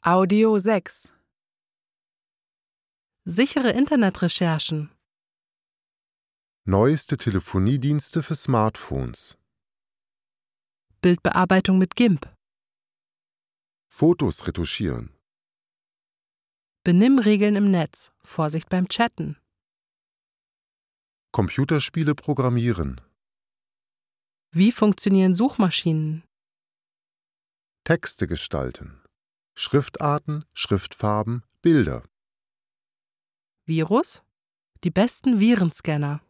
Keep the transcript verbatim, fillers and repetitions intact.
Audio sechs. Sichere Internetrecherchen. Neueste Telefoniedienste für Smartphones. Bildbearbeitung mit GIMP. Fotos retuschieren. Benimmregeln im Netz. Vorsicht beim Chatten. Computerspiele programmieren. Wie funktionieren Suchmaschinen? Texte gestalten. Schriftarten, Schriftfarben, Bilder. Virus? Die besten Virenscanner.